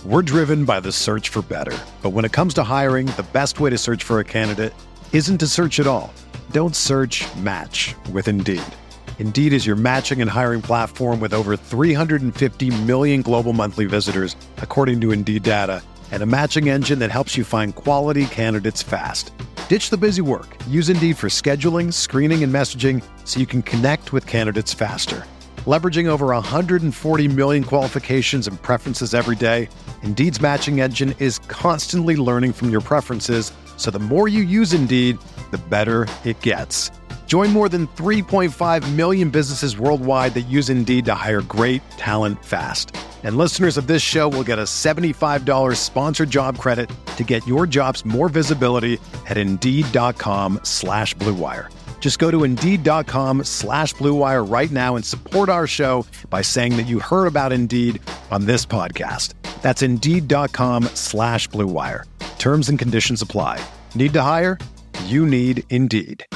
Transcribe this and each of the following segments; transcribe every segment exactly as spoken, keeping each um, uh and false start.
We're driven by the search for better. But when it comes to hiring, the best way to search for a candidate isn't to search at all. Don't search, match with Indeed. Indeed is your matching and hiring platform with over three hundred fifty million global monthly visitors, according to Indeed data, and a matching engine that helps you find quality candidates fast. Ditch the busy work. Use Indeed for scheduling, screening, and messaging so you can connect with candidates faster. Leveraging over one hundred forty million qualifications and preferences every day, Indeed's matching engine is constantly learning from your preferences, so the more you use Indeed, the better it gets. Join more than three point five million businesses worldwide that use Indeed to hire great talent fast. And listeners of this show will get a seventy-five dollars sponsored job credit to get your jobs more visibility at Indeed.com slash Blue Wire. Just go to Indeed.com slash Blue Wire right now and support our show by saying that you heard about Indeed on this podcast. That's Indeed.com slash Blue Wire. Terms and conditions apply. Need to hire? You need Indeed.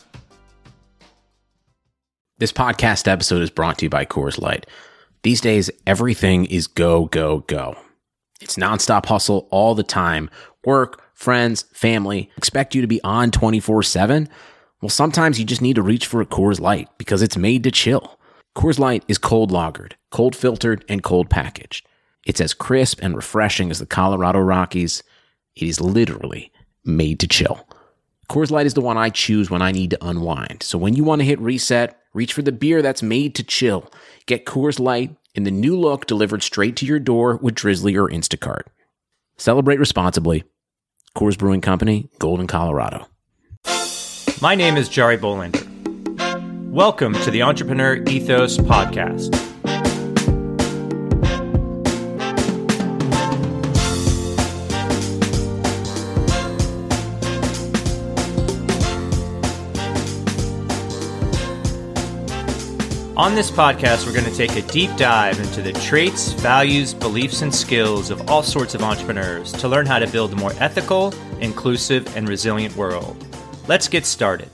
This podcast episode is brought to you by Coors Light. These days, everything is go, go, go. It's nonstop hustle all the time. Work, friends, family expect you to be on twenty-four seven. Well, sometimes you just need to reach for a Coors Light because it's made to chill. Coors Light is cold lagered, cold filtered, and cold packaged. It's as crisp and refreshing as the Colorado Rockies. It is literally made to chill. Coors Light is the one I choose when I need to unwind. So when you want to hit reset, reach for the beer that's made to chill. Get Coors Light in the new look delivered straight to your door with Drizzly or Instacart. Celebrate responsibly. Coors Brewing Company, Golden, Colorado. My name is Jari Bolander. Welcome to the Entrepreneur Ethos Podcast. On this podcast, we're going to take a deep dive into the traits, values, beliefs, and skills of all sorts of entrepreneurs to learn how to build a more ethical, inclusive, and resilient world. Let's get started.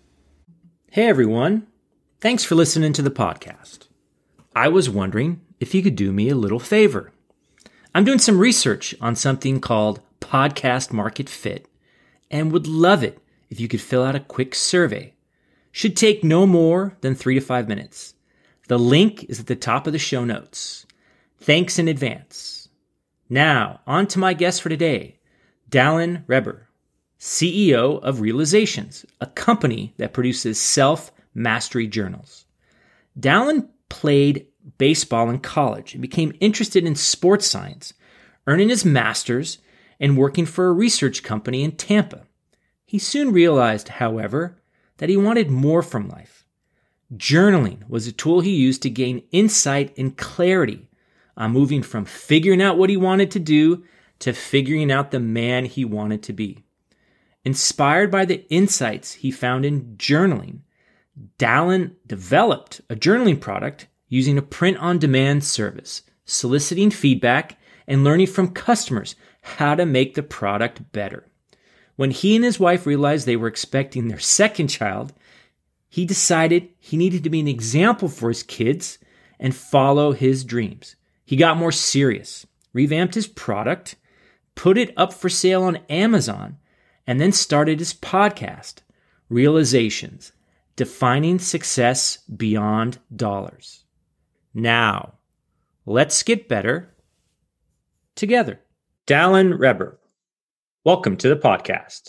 Hey everyone, thanks for listening to the podcast. I was wondering if you could do me a little favor. I'm doing some research on something called Podcast Market Fit and would love it if you could fill out a quick survey. Should take no more than three to five minutes. The link is at the top of the show notes. Thanks in advance. Now, on to my guest for today, Dallin Reber, C E O of Realizations, a company that produces self-mastery journals. Dallin played baseball in college and became interested in sports science, earning his master's and working for a research company in Tampa. He soon realized, however, that he wanted more from life. Journaling was a tool he used to gain insight and clarity on moving from figuring out what he wanted to do to figuring out the man he wanted to be. Inspired by the insights he found in journaling, Dallin developed a journaling product using a print-on-demand service, soliciting feedback and learning from customers how to make the product better. When he and his wife realized they were expecting their second child, he decided he needed to be an example for his kids and follow his dreams. He got more serious, revamped his product, put it up for sale on Amazon, and then started his podcast, Realizations, Defining Success Beyond Dollars. Now, let's get better together. Dallin Reber, welcome to the podcast.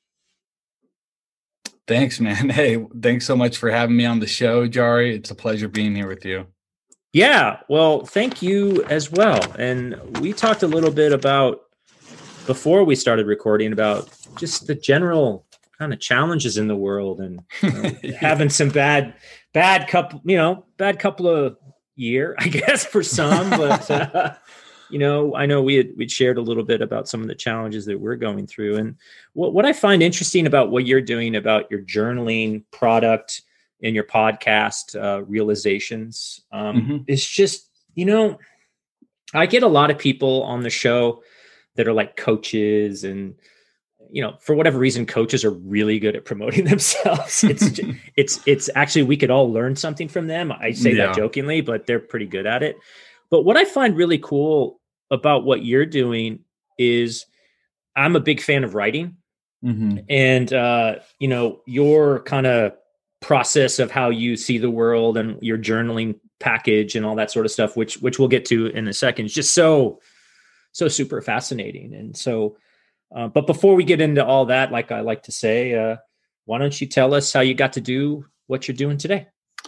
Thanks, man. Hey, thanks so much for having me on the show, Jari. It's a pleasure being here with you. Yeah, well, thank you as well. And we talked a little bit about, before we started recording, about just the general kind of challenges in the world and you know, yeah. having some bad, bad couple, you know, bad couple of year, I guess, for some, but uh, you know, I know we had, we'd shared a little bit about some of the challenges that we're going through. And what, what I find interesting about what you're doing about your journaling product and your podcast, uh, Realizations, um, mm-hmm. is just, you know, I get a lot of people on the show that are like coaches and, you know, for whatever reason, coaches are really good at promoting themselves. It's, it's, it's actually, we could all learn something from them. I say yeah. that jokingly, but they're pretty good at it. But what I find really cool about what you're doing is I'm a big fan of writing. Mm-hmm. And, uh, you know, your kind of process of how you see the world and your journaling package and all that sort of stuff, which, which we'll get to in a second, is just so, so super fascinating. And so, uh, but before we get into all that, like I like to say, uh, why don't you tell us how you got to do what you're doing today?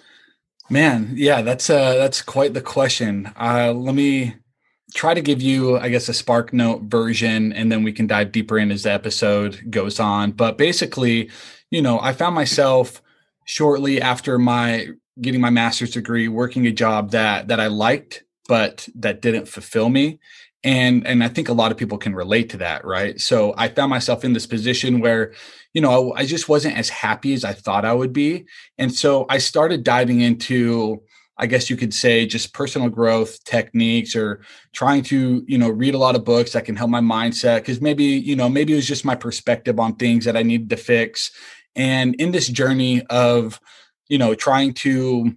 Man, yeah, that's uh, that's quite the question. Uh, let me try to give you, I guess, a Spark Note version, and then we can dive deeper in as the episode goes on. But basically, you know, I found myself shortly after my getting my master's degree working a job that that I liked, but that didn't fulfill me. And and I think a lot of people can relate to that, right? So I found myself in this position where, you know, I, I just wasn't as happy as I thought I would be. And so I started diving into, I guess you could say, just personal growth techniques, or trying to, you know, read a lot of books that can help my mindset. Because maybe, you know, maybe it was just my perspective on things that I needed to fix. And in this journey of, you know, trying to,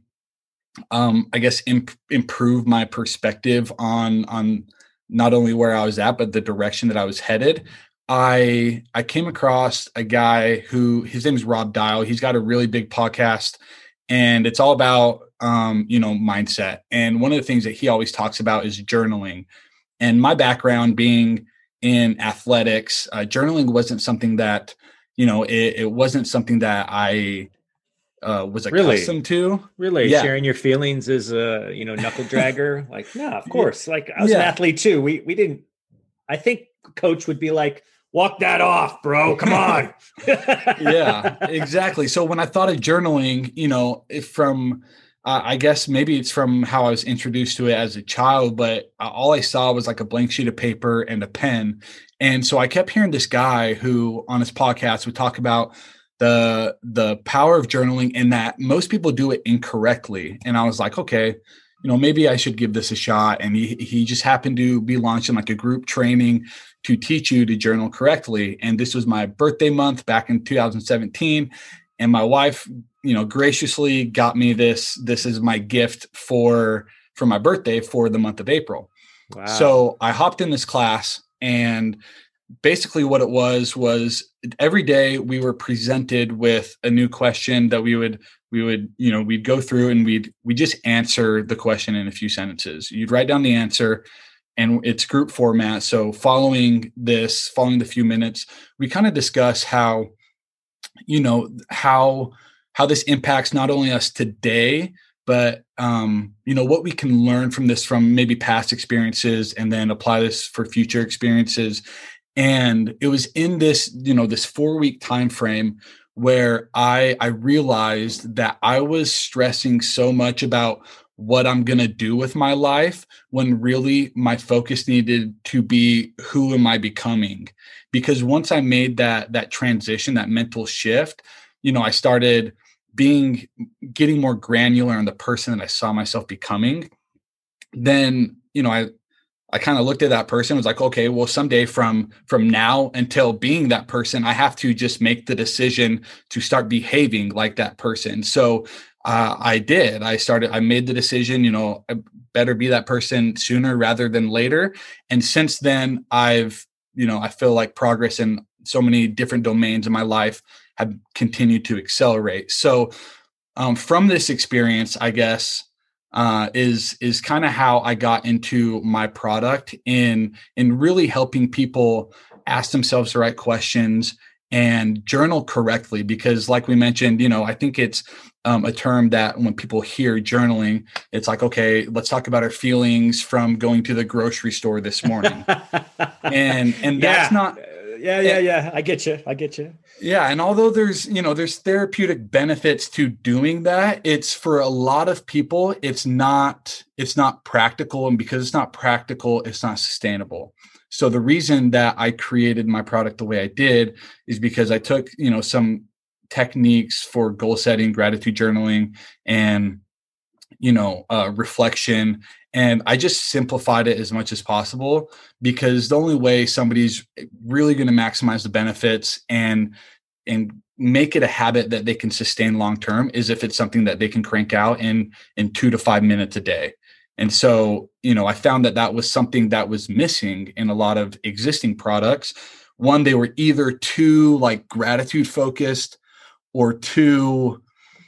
um, I guess, imp- improve my perspective on, on not only where I was at, but the direction that I was headed, I I came across a guy who, his name is Rob Dial. He's got a really big podcast, and it's all about, um, you know, mindset. And one of the things that he always talks about is journaling. And my background being in athletics, uh, journaling wasn't something that, you know, it, it wasn't something that I uh, was accustomed really? to. Really? Yeah. Sharing your feelings as a, you know, knuckle dragger? Like, no, of course. Like, I was yeah. an athlete too. We we didn't, I think coach would be like, walk that off, bro. Come on. Yeah, exactly. So when I thought of journaling, you know, if from, uh, I guess maybe it's from how I was introduced to it as a child, but all I saw was like a blank sheet of paper and a pen. And so I kept hearing this guy who on his podcast would talk about the the power of journaling, and that most people do it incorrectly. And I was like, okay, you know, maybe I should give this a shot. And he he just happened to be launching like a group training to teach you to journal correctly. And this was my birthday month back in two thousand seventeen. And my wife, you know, graciously got me this. This is my gift for for my birthday for the month of April. Wow. So I hopped in this class, and basically what it was was every day we were presented with a new question that we would we would you know we'd go through, and we'd we just answer the question in a few sentences. You'd write down the answer, and it's group format. So following this, following the few minutes, we kind of discuss how, you know, how how this impacts not only us today, but um, you know, what we can learn from this from maybe past experiences, and then apply this for future experiences. And it was in this, you know, this four week time frame where I I realized that I was stressing so much about what I'm going to do with my life, when really my focus needed to be, who am I becoming? Because once I made that that transition, that mental shift, you know, I started being getting more granular on the person that I saw myself becoming. Then, you know, I I kind of looked at that person, was like, okay, well, someday from from now until being that person, I have to just make the decision to start behaving like that person. So uh, I did. I started, I made the decision, you know, I better be that person sooner rather than later. And since then, I've, you know, I feel like progress in so many different domains in my life have continued to accelerate. So um, from this experience, I guess, uh, is is kind of how I got into my product, in in really helping people ask themselves the right questions and journal correctly. Because like we mentioned, you know, I think it's um, a term that when people hear journaling, it's like, okay, let's talk about our feelings from going to the grocery store this morning. and and that's yeah. not yeah yeah yeah I get you I get you Yeah. And although there's, you know, there's therapeutic benefits to doing that, it's, for a lot of people, it's not, it's not practical. And because it's not practical, it's not sustainable. So the reason that I created my product the way I did is because I took, you know, some techniques for goal setting, gratitude journaling, and, you know, uh, reflection. And I just simplified it as much as possible, because the only way somebody's really going to maximize the benefits and and make it a habit that they can sustain long term is if it's something that they can crank out in in two to five minutes a day. And so you know, I found that that was something that was missing in a lot of existing products. One, they were either too like gratitude focused or too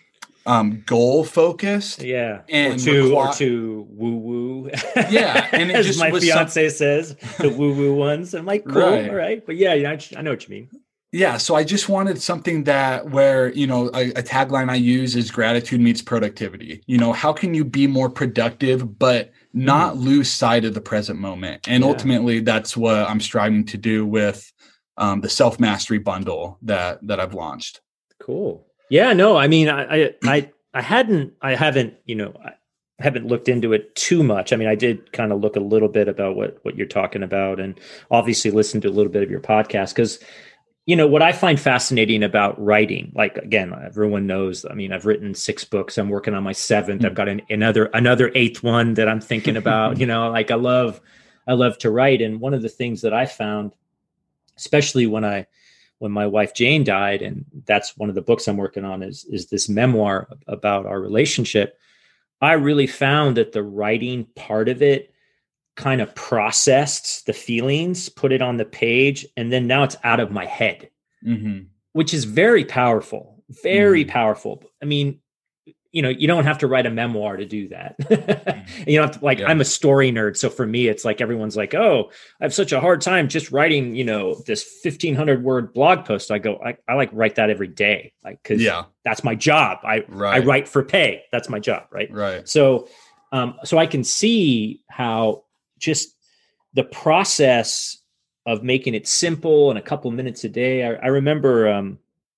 um, goal focused. Yeah. And or too, requi- or too woo woo. Yeah. And it as just my was fiance some- says, the woo woo ones. I'm like, cool. Right. All right. But yeah, yeah, I know what you mean. Yeah. So I just wanted something that where, you know, a, a tagline I use is gratitude meets productivity. You know, how can you be more productive, but not mm. lose sight of the present moment? And yeah. ultimately that's what I'm striving to do with um, the self-mastery bundle that, that I've launched. Cool. Yeah, no, I mean, I, I, I hadn't, I haven't, you know, I haven't looked into it too much. I mean, I did kind of look a little bit about what, what you're talking about, and obviously listen to a little bit of your podcast. Cause you know, what I find fascinating about writing, like, again, everyone knows, I mean, I've written six books. I'm working on my seventh. Mm-hmm. I've got an, another, another eighth one that I'm thinking about, you know, like I love, I love to write. And one of the things that I found, especially when I, when my wife Jane died, and that's one of the books I'm working on is, is this memoir about our relationship. I really found that the writing part of it kind of processed the feelings, put it on the page, and then now it's out of my head, mm-hmm. which is very powerful, very mm-hmm. powerful. I mean, you know, you don't have to write a memoir to do that. mm-hmm. You know, like yeah. I'm a story nerd. So for me, it's like, everyone's like, oh, I have such a hard time just writing, you know, this fifteen hundred word blog post. I go, I, I like write that every day. Like, cause yeah. that's my job. I, right. I write for pay. That's my job. Right. Right. So, um, so I can see how just the process of making it simple and a couple minutes a day. I, I remember, um,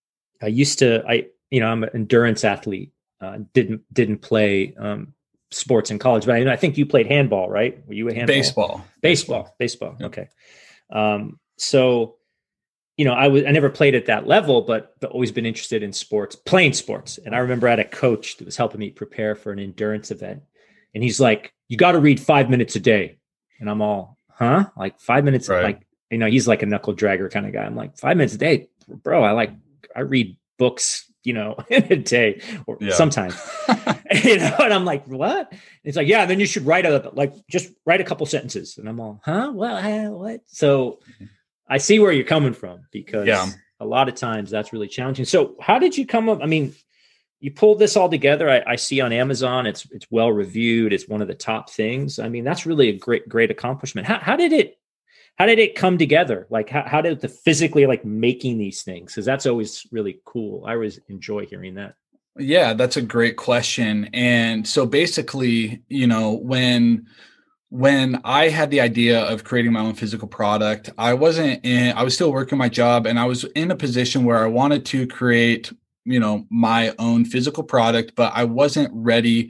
I used to, I, you know, I'm an endurance athlete. Uh, didn't didn't play um, sports in college, but I, I think you played handball, right? Were you a handball? Baseball. Baseball. Baseball. Yep. Okay. Um, so, you know, I was I never played at that level, but but always been interested in sports, playing sports. And I remember I had a coach that was helping me prepare for an endurance event, and he's like, "You got to read five minutes a day," and I'm all, "Huh? Like five minutes?" Right. Like, you know, he's like a knuckle dragger kind of guy. I'm like, five minutes a day, bro. I like I read books, you know, in a day or yeah. sometimes, you know, and I'm like, what? And it's like, yeah, then you should write a, like, just write a couple sentences. And I'm all, huh? Well, uh, what? So I see where you're coming from, because yeah. a lot of times that's really challenging. So how did you come up? I mean, you pulled this all together. I, I see on Amazon, it's, it's well reviewed. It's one of the top things. I mean, that's really a great, great accomplishment. How, how did it, How did it come together? Like, how, how did the physically like making these things? Because that's always really cool. I always enjoy hearing that. Yeah, that's a great question. And so basically, you know, when when I had the idea of creating my own physical product, I wasn't in, I was still working my job, and I was in a position where I wanted to create, you know, my own physical product, but I wasn't ready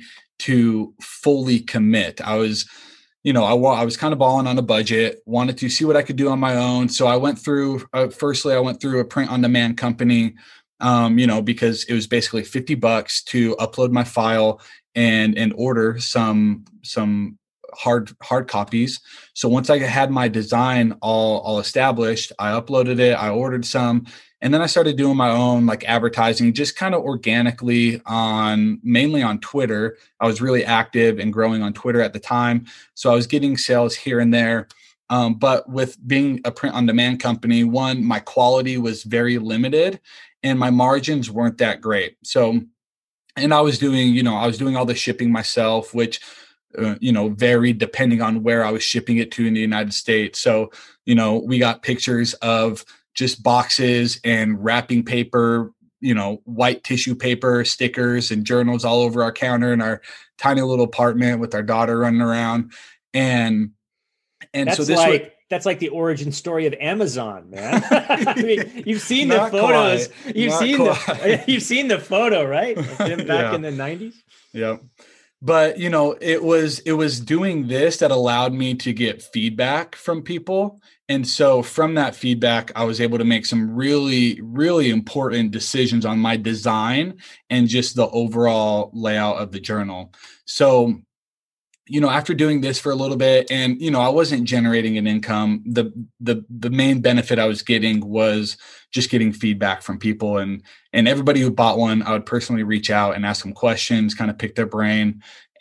to fully commit. I was You know, I, I was kind of balling on a budget, wanted to see what I could do on my own. So I went through, uh, firstly, I went through a print on demand company, um, you know, because it was basically fifty bucks to upload my file and, and order some, some hard, hard copies. So once I had my design all, all established, I uploaded it, I ordered some, and then I started doing my own like advertising, just kind of organically on, mainly on Twitter. I was really active and growing on Twitter at the time. So I was getting sales here and there. Um, but with being a print on demand company, one, my quality was very limited and my margins weren't that great. So, and I was doing, you know, I was doing all the shipping myself, which, uh, you know, varied depending on where I was shipping it to in the United States. So, you know, we got pictures of just boxes and wrapping paper, you know, white tissue paper, stickers and journals all over our counter in our tiny little apartment with our daughter running around. And, and that's so this like, was, that's like the origin story of Amazon, man. I mean, you've seen the photos, quite, you've seen quite. the, you've seen the photo, right? Of him back yeah. in the nineties. Yeah. But, you know, it was, it was doing this that allowed me to get feedback from people. And so from that feedback, I was able to make some really, really important decisions on my design and just the overall layout of the journal. So, you know, after doing this for a little bit and, you know, I wasn't generating an income, the, the, the main benefit I was getting was just getting feedback from people, and, and everybody who bought one, I would personally reach out and ask them questions, kind of pick their brain.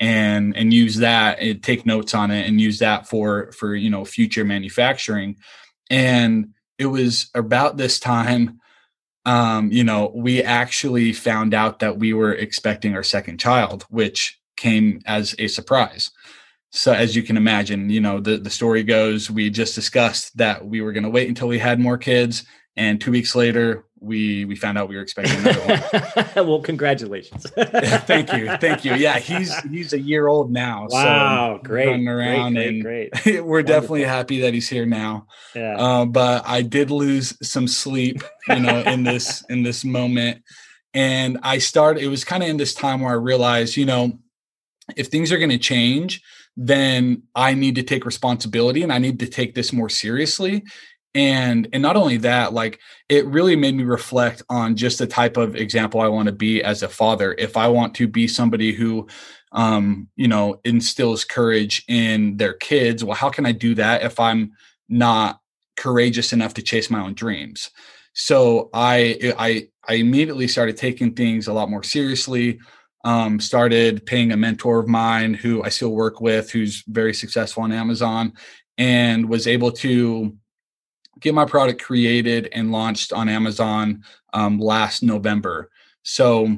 and and use that and take notes on it and use that for for you know future manufacturing. And it was about this time, um, you know, we actually found out that we were expecting our second child, which came as a surprise. So as you can imagine, you know, the, the story goes, we just discussed that we were going to wait until we had more kids. And two weeks later, we we found out we were expecting another one. Well, congratulations. Thank you. Thank you. Yeah, he's he's a year old now. Wow, so great. Running around great, and great, great. we're Wonderful. Definitely happy that he's here now. Yeah. Uh, but I did lose some sleep, you know, in this in this moment. And I started, it was kind of in this time where I realized, you know, if things are going to change, then I need to take responsibility and I need to take this more seriously. And and not only that, like it really made me reflect on just the type of example I want to be as a father. If I want to be somebody who, um, you know, instills courage in their kids, well, how can I do that if I'm not courageous enough to chase my own dreams? So I I I immediately started taking things a lot more seriously. Um, started paying a mentor of mine who I still work with, who's very successful on Amazon, and was able to get my product created and launched on Amazon um, last November. So,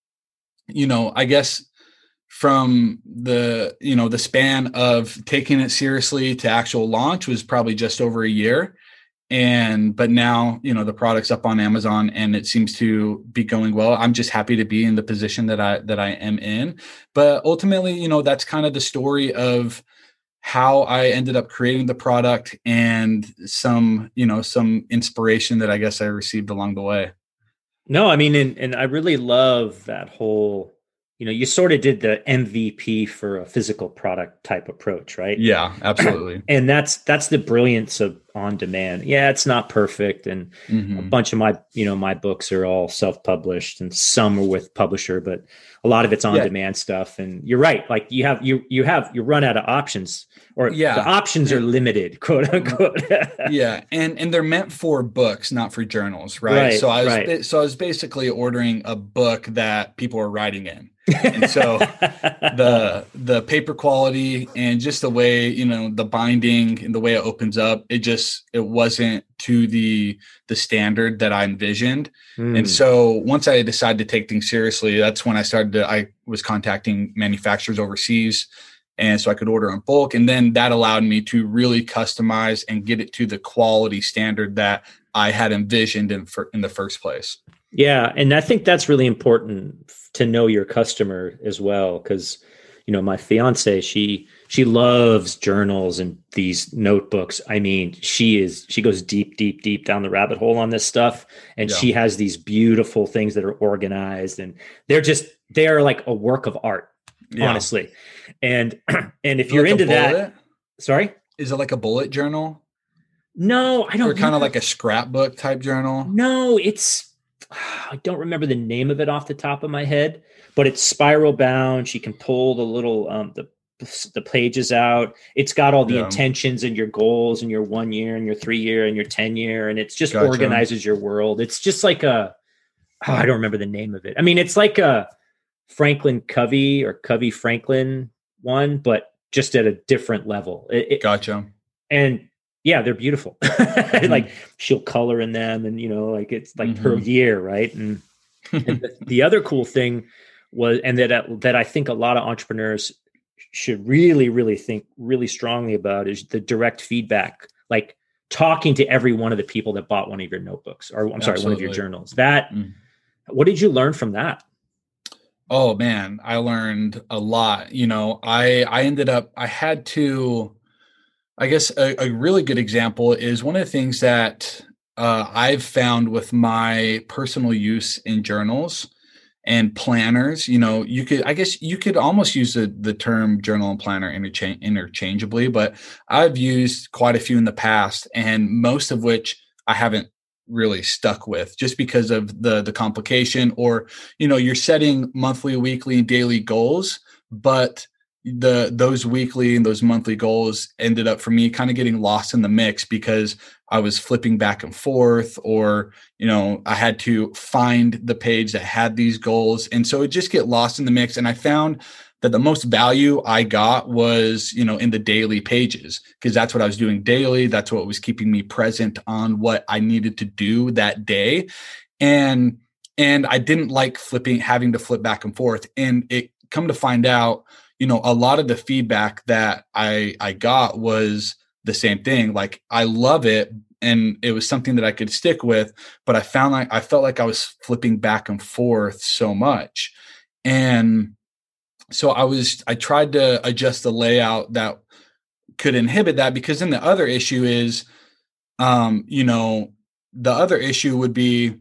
you know, I guess from the, you know, the span of taking it seriously to actual launch was probably just over a year. And, but now, you know, the product's up on Amazon and it seems to be going well. I'm just happy to be in the position that I, that I am in. But ultimately, you know, that's kind of the story of how I ended up creating the product and some, you know, some inspiration that I guess I received along the way. No, I mean, and, and I really love that whole, you know, you sort of did the M V P for a physical product type approach, right? Yeah, absolutely. And that's, that's the brilliance of on demand. Yeah. It's not perfect. And mm-hmm. a bunch of my, you know, my books are all self-published and some are with publisher, but a lot of it's on yeah. demand stuff. And you're right. Like you have, you, you have, you run out of options or yeah. the options are limited, quote unquote. yeah. And, and they're meant for books, not for journals. Right. right so I was, right. so I was basically ordering a book that people are writing in. And so the the paper quality and just the way, you know, the binding and the way it opens up, it just it wasn't to the the standard that I envisioned. Mm. And so once I decided to take things seriously, that's when I started to I was contacting manufacturers overseas. And so I could order in bulk. And then that allowed me to really customize and get it to the quality standard that I had envisioned in, for, in the first place. Yeah. And I think that's really important to know your customer as well. Cause, you know, my fiance, she, she loves journals and these notebooks. I mean, she is, she goes deep, deep, deep down the rabbit hole on this stuff. And yeah. she has these beautiful things that are organized and they're just, they're like a work of art, yeah. honestly. And, and if you're like into that, sorry, is it like a bullet journal? No, I don't. Or kind of like a scrapbook type journal? No, it's, I don't remember the name of it off the top of my head, but it's spiral bound. She can pull the little, um, the, the pages out. It's got all the yeah. intentions and your goals and your one year and your three year and your ten year. And it's just gotcha. Organizes your world. It's just like a, oh, I don't remember the name of it. I mean, it's like a Franklin Covey or Covey Franklin one, but just at a different level. It, it, gotcha. And yeah, they're beautiful. mm-hmm. Like she'll color in them and, you know, like it's like mm-hmm. per year. Right. And, and the, the other cool thing was, and that, uh, that I think a lot of entrepreneurs should really, really think really strongly about is the direct feedback, like talking to every one of the people that bought one of your notebooks or I'm sorry, Absolutely. One of your journals. That, mm. what did you learn from that? Oh man, I learned a lot. You know, I, I ended up, I had to, I guess a, a really good example is one of the things that uh, I've found with my personal use in journals and planners. You know, you could, I guess you could almost use the, the term journal and planner interchange, interchangeably, but I've used quite a few in the past and most of which I haven't really stuck with just because of the, the complication or, you know, you're setting monthly, weekly, and daily goals, but the those weekly and those monthly goals ended up for me kind of getting lost in the mix because I was flipping back and forth or, you know, I had to find the page that had these goals. And so it just get lost in the mix. And I found that the most value I got was, you know, in the daily pages, because that's what I was doing daily. That's what was keeping me present on what I needed to do that day. And, and I didn't like flipping, having to flip back and forth. And it come to find out, you know, a lot of the feedback that I, I got was the same thing. Like, I love it. And it was something that I could stick with, but I found like, I felt like I was flipping back and forth so much. And so I was, I tried to adjust the layout that could inhibit that, because then the other issue is, um, you know, the other issue would be,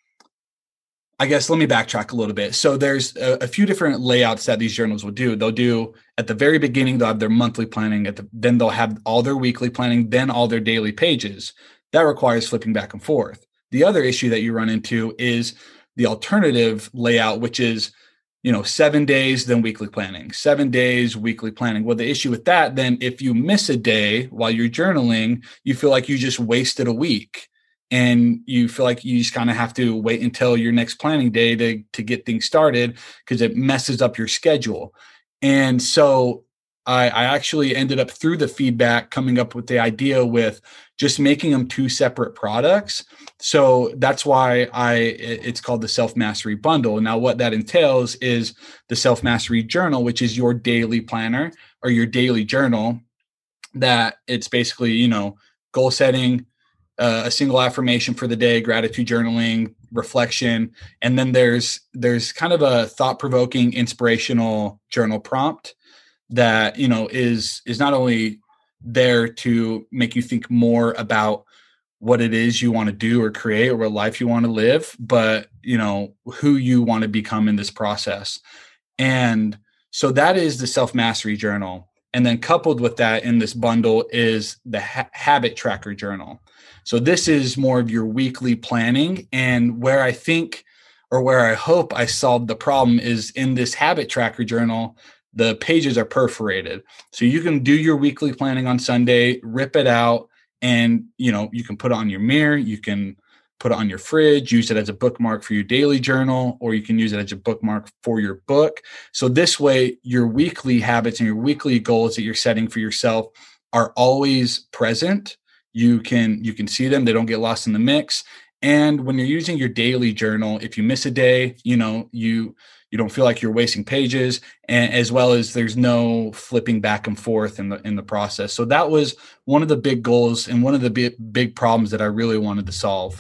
I guess, let me backtrack a little bit. So there's a, a few different layouts that these journals will do. They'll do at the very beginning, they'll have their monthly planning, at the, then they'll have all their weekly planning, then all their daily pages. That requires flipping back and forth. The other issue that you run into is the alternative layout, which is, you know, seven days, then weekly planning, seven days, weekly planning. Well, the issue with that, then if you miss a day while you're journaling, you feel like you just wasted a week. And you feel like you just kind of have to wait until your next planning day to, to get things started, because it messes up your schedule. And so I, I actually ended up, through the feedback, coming up with the idea with just making them two separate products. So that's why I it's called the Self-Mastery Bundle. Now, what that entails is the Self-Mastery Journal, which is your daily planner or your daily journal, that it's basically, you know, goal setting, Uh, a single affirmation for the day, gratitude journaling, reflection. And then there's there's kind of a thought-provoking, inspirational journal prompt that, you know, is is not only there to make you think more about what it is you want to do or create, or what life you want to live, but, you know, who you want to become in this process. And so that is the Self-Mastery Journal. And then coupled with that in this bundle is the ha- Habit Tracker Journal. So this is more of your weekly planning. And where I think, or where I hope I solved the problem, is in this Habit Tracker Journal, the pages are perforated. So you can do your weekly planning on Sunday, rip it out, and, you know, you can put it on your mirror, you can put it on your fridge, use it as a bookmark for your daily journal, or you can use it as a bookmark for your book. So this way, your weekly habits and your weekly goals that you're setting for yourself are always present. You can, you can see them. They don't get lost in the mix. And when you're using your daily journal, if you miss a day, you know, you, you don't feel like you're wasting pages, and as well as there's no flipping back and forth in the, in the process. So that was one of the big goals and one of the big, big problems that I really wanted to solve.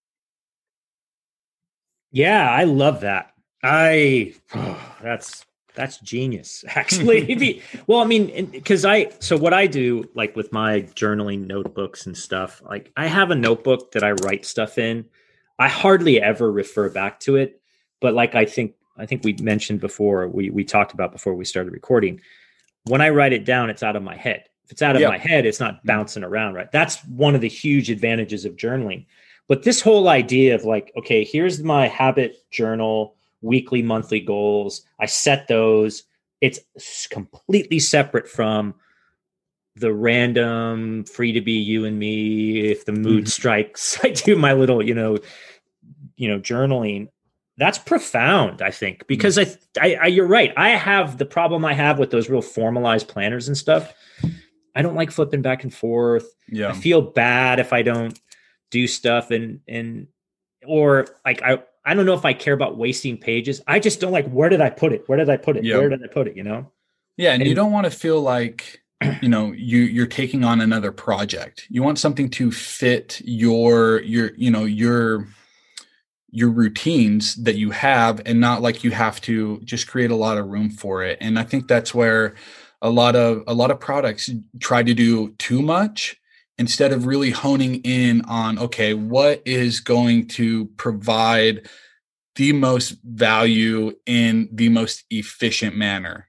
Yeah, I love that. I, oh, that's, that's genius, actually. Well, I mean, because I, so what I do, like with my journaling notebooks and stuff, like I have a notebook that I write stuff in. I hardly ever refer back to it, but like, I think, I think we mentioned before, we, we talked about before we started recording, when I write it down, it's out of my head. If it's out of yep. my head, it's not bouncing around, right? That's one of the huge advantages of journaling. But this whole idea of like, okay, here's my habit journal, weekly, monthly goals. I set those. It's completely separate from the random free to be you and me. If the mood mm-hmm. strikes, I do my little, you know, you know, journaling. That's profound, I think, because mm-hmm. I, I, I, you're right. I have the problem I have with those real formalized planners and stuff. I don't like flipping back and forth. Yeah. I feel bad if I don't do stuff and, and, or like, I, I don't know if I care about wasting pages. I just don't like, where did I put it? Where did I put it? Yep. Where did I put it? You know? Yeah. And, and you don't want to feel like, you know, you, you're taking on another project. You want something to fit your, your, you know, your, your routines that you have, and not like you have to just create a lot of room for it. And I think that's where a lot of, a lot of products try to do too much, instead of really honing in on, okay, what is going to provide the most value in the most efficient manner.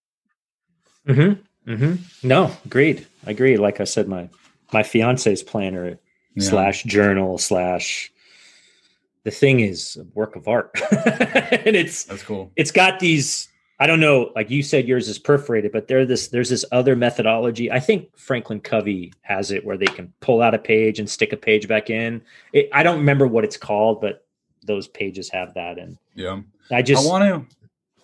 Mm-hmm. Mm-hmm. No, agreed. I agree. Like I said, my, my fiance's planner yeah. slash journal slash, the thing is a work of art. And it's, that's cool. It's got these, I don't know, like you said, yours is perforated, but there this there's this other methodology. I think Franklin Covey has it where they can pull out a page and stick a page back in. It, I don't remember what it's called, but those pages have that. And yeah, I just I want to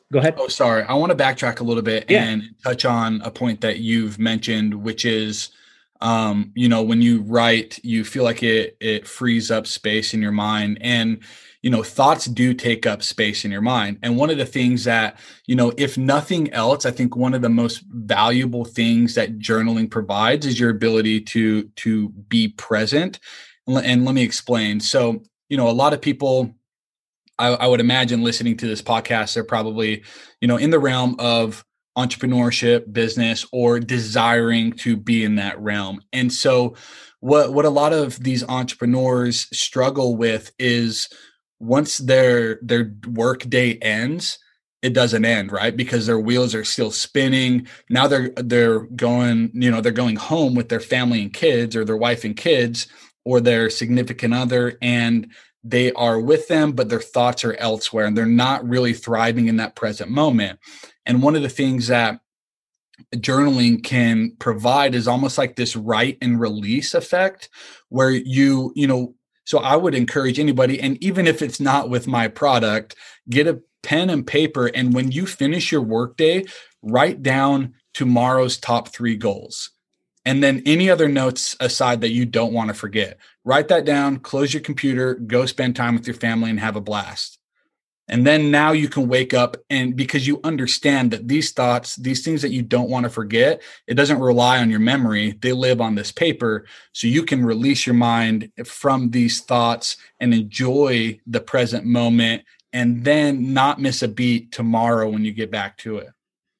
go ahead. Oh, sorry. I want to backtrack a little bit Yeah. and touch on a point that you've mentioned, which is, um, you know, when you write, you feel like it it frees up space in your mind, and you know, thoughts do take up space in your mind. And one of the things that, you know, if nothing else, I think one of the most valuable things that journaling provides is your ability to to be present. And let me explain. So, you know, a lot of people, I, I would imagine, listening to this podcast, they're probably, you know, in the realm of entrepreneurship, business, or desiring to be in that realm. And so what, what a lot of these entrepreneurs struggle with is once their, their work day ends, it doesn't end, right? Because their wheels are still spinning. Now they're, they're going, you know, they're going home with their family and kids, or their wife and kids, or their significant other, and they are with them, but their thoughts are elsewhere, and they're not really thriving in that present moment. And one of the things that journaling can provide is almost like this write and release effect, where you, you know, so I would encourage anybody, and even if it's not with my product, get a pen and paper, and when you finish your workday, write down tomorrow's top three goals. And then any other notes aside that you don't want to forget, write that down, close your computer, go spend time with your family and have a blast. And then now you can wake up, and because you understand that these thoughts, these things that you don't want to forget, it doesn't rely on your memory. They live on this paper. So you can release your mind from these thoughts and enjoy the present moment, and then not miss a beat tomorrow when you get back to it.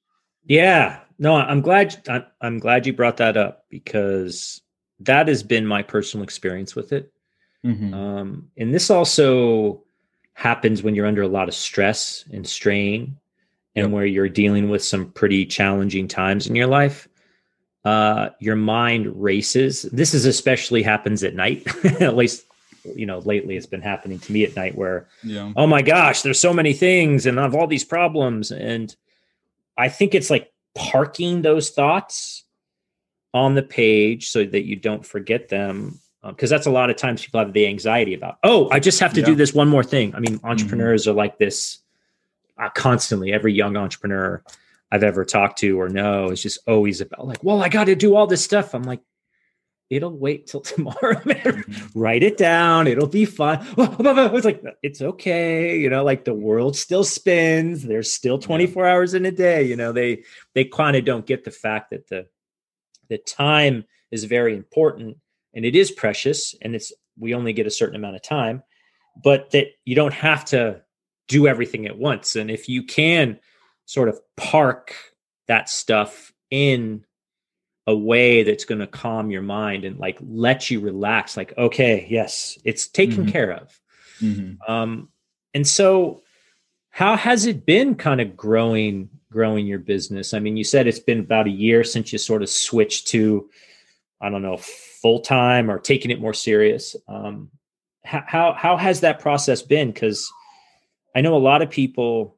Yeah, no, I'm glad. I'm glad you brought that up, because that has been my personal experience with it. Mm-hmm. Um, and this also happens when you're under a lot of stress and strain, and yep. where you're dealing with some pretty challenging times in your life. Uh, your mind races. This is especially happens at night. At least, you know, lately it's been happening to me at night, where, yeah. oh my gosh, there's so many things and I have all these problems. And I think it's like parking those thoughts on the page so that you don't forget them. Because um, that's a lot of times people have the anxiety about, oh, I just have to yeah. do this one more thing. I mean, entrepreneurs mm-hmm. are like this uh, constantly. Every young entrepreneur I've ever talked to or know is just always about like, well, I got to do all this stuff. I'm like, it'll wait till tomorrow. Mm-hmm. Write it down. It'll be fun. It's like, it's okay. You know, like the world still spins. There's still twenty-four yeah. hours in a day. You know, they, they kind of don't get the fact that the, the time is very important. And it is precious, and it's, we only get a certain amount of time, but that you don't have to do everything at once. And if you can sort of park that stuff in a way that's going to calm your mind and like let you relax, like, okay, yes, it's taken mm-hmm. care of. Mm-hmm. Um, and so how has it been kind of growing, growing your business? I mean, you said it's been about a year since you sort of switched to, I don't know, full-time or taking it more serious. Um, how, how, how has that process been? Because I know a lot of people,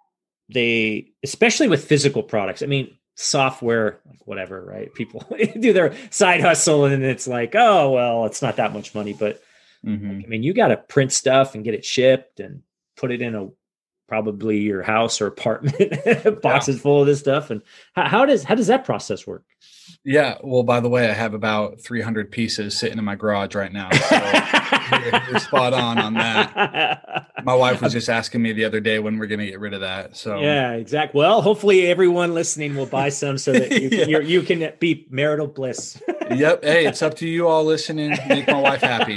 they, especially with physical products, I mean, software, like whatever, right? People do their side hustle and it's like, oh, well, it's not that much money, but mm-hmm. like, I mean, you got to print stuff and get it shipped and put it in a, probably your house or apartment, boxes yeah. full of this stuff. And how, how does, how does that process work? Yeah. Well, by the way, I have about three hundred pieces sitting in my garage right now. So you're, you're spot on on that. My wife was just asking me the other day when we're going to get rid of that. So yeah, exactly. Well, hopefully everyone listening will buy some so that you, yeah. you're, you can be marital bliss. Yep. Hey, it's up to you all listening. Make my wife happy.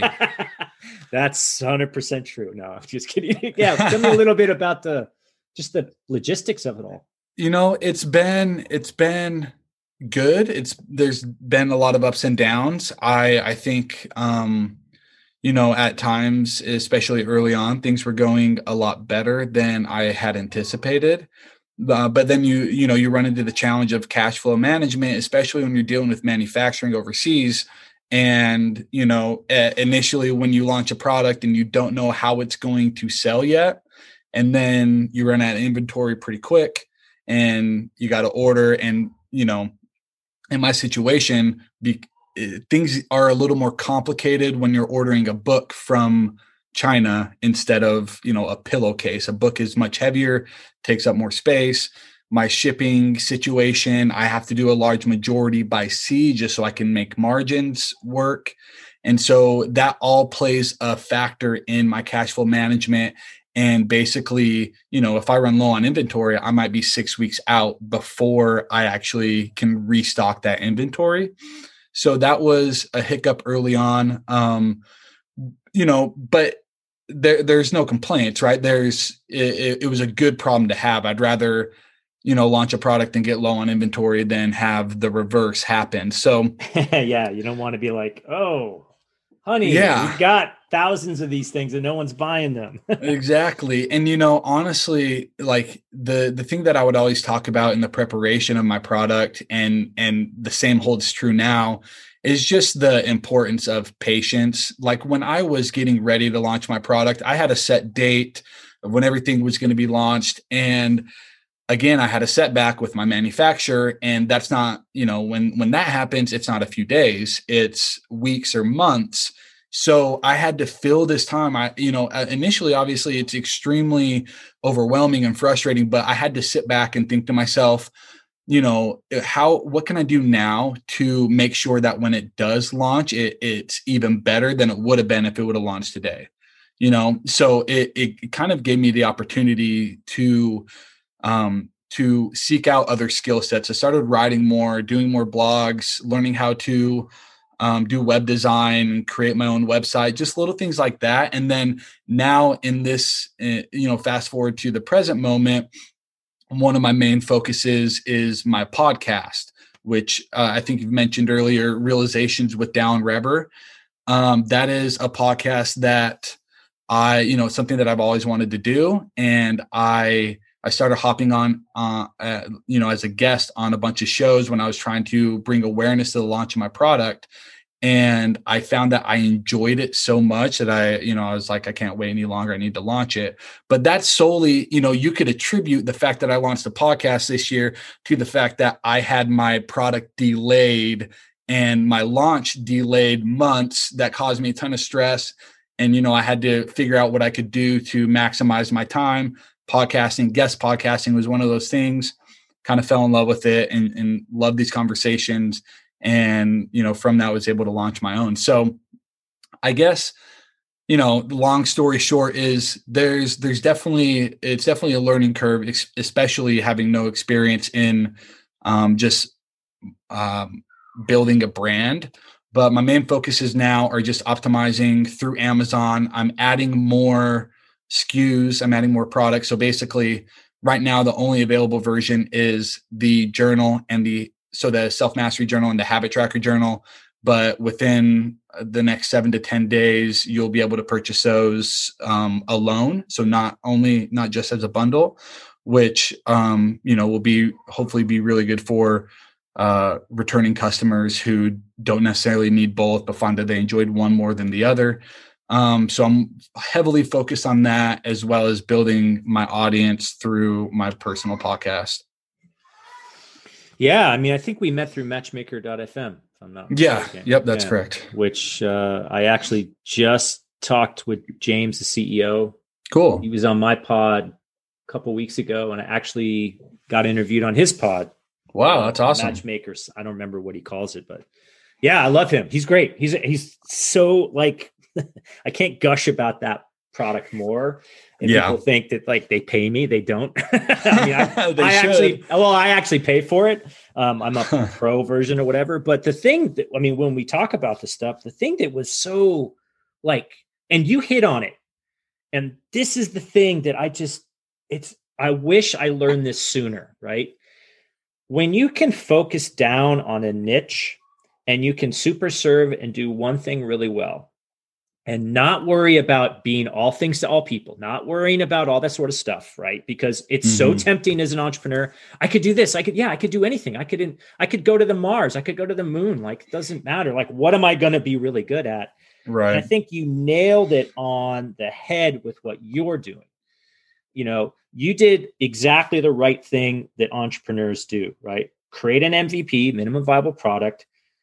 That's one hundred percent true. No, I'm just kidding. Yeah. Tell me a little bit about the, just the logistics of it all. You know, it's been, it's been, good. It's there's been a lot of ups and downs. I I think um you know, at times, especially early on, things were going a lot better than I had anticipated. Uh, but then you you know you run into the challenge of cash flow management, especially when you're dealing with manufacturing overseas. And you know, uh, initially when you launch a product and you don't know how it's going to sell yet, and then you run out of inventory pretty quick, and you got to order, and you know. In my situation, be, things are a little more complicated when you're ordering a book from, china instead of, you know, a pillowcase. A book is much heavier, takes up more space. My shipping situation, I have to do a large majority by sea just so I can make margins work. And so that all plays a factor in my cash flow management. And basically, you know, if I run low on inventory, I might be six weeks out before I actually can restock that inventory. So that was a hiccup early on, um, you know, but there, there's no complaints, right? There's, it, it was a good problem to have. I'd rather, you know, launch a product and get low on inventory than have the reverse happen. So yeah, you don't want to be like, oh, honey, yeah, we've got thousands of these things and no one's buying them. Exactly. And, you know, honestly, like the, the thing that I would always talk about in the preparation of my product, and, and the same holds true now, is just the importance of patience. Like when I was getting ready to launch my product, I had a set date of when everything was going to be launched. And again, I had a setback with my manufacturer, and that's not, you know, when, when that happens, it's not a few days, it's weeks or months. So I had to fill this time. I, you know, initially, obviously it's extremely overwhelming and frustrating, but I had to sit back and think to myself, you know, how, what can I do now to make sure that when it does launch, it, it's even better than it would have been if it would have launched today, you know? So it, it kind of gave me the opportunity to, um, to seek out other skill sets. I started writing more, doing more blogs, learning how to um, do web design, create my own website, just little things like that. And then now in this, uh, you know, fast forward to the present moment, one of my main focuses is my podcast, which uh, I think you've mentioned earlier, Realizations with Dallin Reber. Um, that is a podcast that I, you know, something that I've always wanted to do. And I, I started hopping on, uh, uh, you know, as a guest on a bunch of shows when I was trying to bring awareness to the launch of my product. And I found that I enjoyed it so much that I, you know, I was like, I can't wait any longer. I need to launch it. But that's solely, you know, you could attribute the fact that I launched a podcast this year to the fact that I had my product delayed and my launch delayed months. That caused me a ton of stress. And, you know, I had to figure out what I could do to maximize my time. Podcasting, guest podcasting was one of those things. Kind of fell in love with it and, and loved these conversations. And, you know, from that was able to launch my own. So I guess, you know, long story short is there's, there's definitely, it's definitely a learning curve, especially having no experience in um, just um, building a brand. But my main focuses now are just optimizing through Amazon. I'm adding more S K Us. I'm adding more products. So basically right now, the only available version is the journal and the, so the self-mastery journal and the habit tracker journal. But within the next seven to ten days, you'll be able to purchase those um, alone. So not only, not just as a bundle, which, um, you know, will be hopefully be really good for uh, returning customers who don't necessarily need both, but find that they enjoyed one more than the other. Um, so I'm heavily focused on that, as well as building my audience through my personal podcast. Yeah. I mean, I think we met through matchmaker dot f m. If I'm not mistaken. Yeah. Yep. That's yeah. correct. Which uh, I actually just talked with James, the C E O. Cool. He was on my pod a couple weeks ago, and I actually got interviewed on his pod. Wow. That's awesome. Matchmakers. I don't remember what he calls it, but yeah, I love him. He's great. He's, he's so like, I can't gush about that product more. And yeah. people think that like they pay me. They don't. I mean, I, they I should. actually, well, I actually pay for it. Um, I'm a pro version or whatever. But the thing that, I mean, when we talk about the stuff, the thing that was so like, and you hit on it. And this is the thing that I just, it's, I wish I learned this sooner, right? When you can focus down on a niche and you can super serve and do one thing really well, and not worry about being all things to all people, not worrying about all that sort of stuff, right? Because it's mm-hmm. so tempting as an entrepreneur. I could do this. I could, yeah, I could do anything. I could, I could go to the Mars. I could go to the moon. Like, it doesn't matter. Like, what am I going to be really good at? Right. And I think you nailed it on the head with what you're doing. You know, you did exactly the right thing that entrepreneurs do, right? Create an M V P, minimum viable product,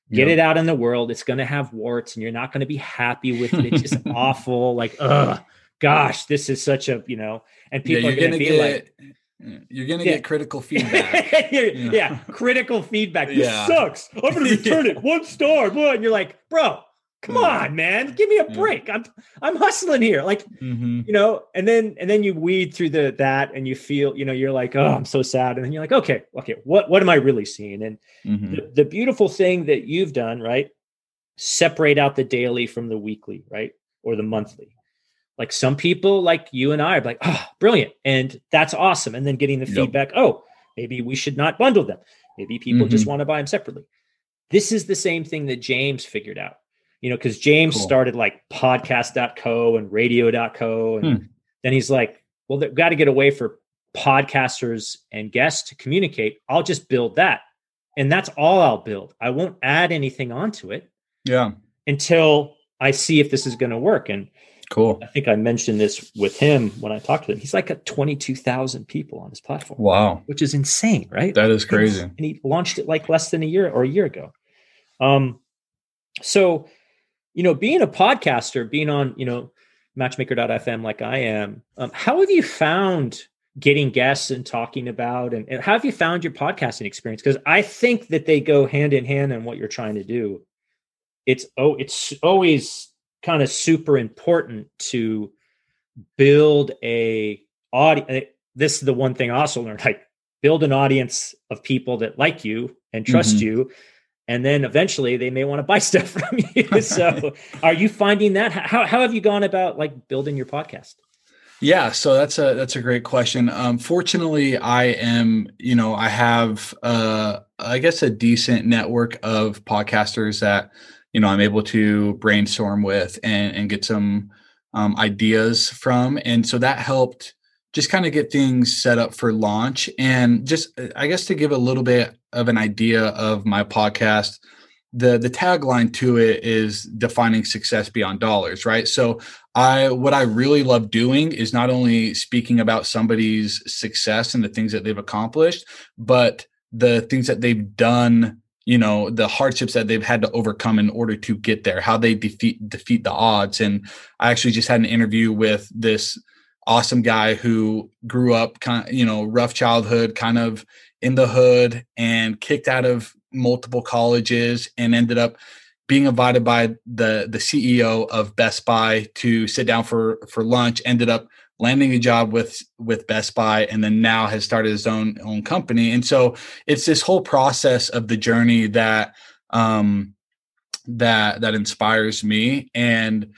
Get Yep. it out in the world. It's going to have warts and you're not going to be happy with it. It's just awful. Like, ugh, gosh, this is such a, you know, and people yeah, are going to be get, like, you're going to yeah. get critical feedback. yeah. Yeah. yeah. Critical feedback. This Yeah. sucks. I'm going to return it one star. And you're like, bro, come Yeah. on, man, give me a break. I'm, I'm hustling here. Like, Mm-hmm. you know, and then, and then you weed through the, that and you feel, you know, you're like, oh, I'm so sad. And then you're like, okay, okay, what, what am I really seeing? And Mm-hmm. the, the beautiful thing that you've done, right? Separate out the daily from the weekly, right? Or the monthly. Like some people like you and I are like, oh, brilliant. And that's awesome. And then getting the Yep. feedback, oh, maybe we should not bundle them. Maybe people Mm-hmm. just want to buy them separately. This is the same thing that James figured out, you know, because James Cool. started like podcast dot co and radio dot co. And Hmm. then he's like, well, they've got to get away for podcasters and guests to communicate. I'll just build that. And that's all I'll build. I won't add anything onto it Yeah. until I see if this is going to work. And Cool. I think I mentioned this with him when I talked to him. He's like at twenty-two thousand people on his platform, Wow. which is insane, right? That is crazy. And he launched it like less than a year or a year ago. Um, so, you know, being a podcaster, being on, you know, matchmaker dot f m like I am, um, how have you found getting guests and talking about, and, and how have you found your podcasting experience? Because I think that they go hand in hand in what you're trying to do. It's, oh, it's always kind of super important to build a audience. This is the one thing I also learned, like build an audience of people that like you and trust Mhm. you. And then eventually they may want to buy stuff from you. So are you finding that? How, how have you gone about like building your podcast? Yeah, so that's a that's a great question. Um, fortunately, I am, you know, I have, uh, I guess, a decent network of podcasters that, you know, I'm able to brainstorm with and, and get some um, ideas from, and so that helped just kind of get things set up for launch. And just, I guess, to give a little bit of an idea of my podcast, the the tagline to it is defining success beyond dollars, right? So I what I really love doing is not only speaking about somebody's success and the things that they've accomplished, but the things that they've done, you know, the hardships that they've had to overcome in order to get there, how they defeat defeat the odds. And I actually just had an interview with this awesome guy who grew up kind of, you know, rough childhood, kind of in the hood, and kicked out of multiple colleges and ended up being invited by the the C E O of Best Buy to sit down for for lunch, ended up landing a job with with Best Buy, and then now has started his own own company. And so it's this whole process of the journey that um that that inspires me, and